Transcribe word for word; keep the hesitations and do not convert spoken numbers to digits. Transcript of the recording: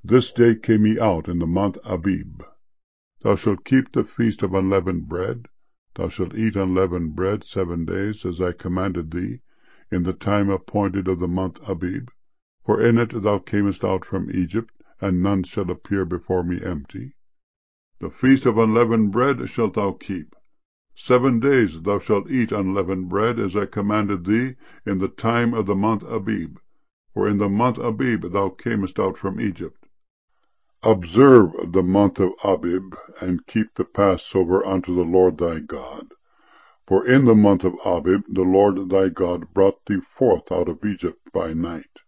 This day came ye out in the month Abib. Thou shalt keep the feast of unleavened bread. Thou shalt eat unleavened bread seven days, as I commanded thee, in the time appointed of the month Abib. For in it thou camest out from Egypt, and none shall appear before me empty. The feast of unleavened bread shalt thou keep. Seven days thou shalt eat unleavened bread, as I commanded thee, in the time of the month Abib. For in the month Abib thou camest out from Egypt. Observe the month of Abib, and keep the Passover unto the Lord thy God. For in the month of Abib the Lord thy God brought thee forth out of Egypt by night.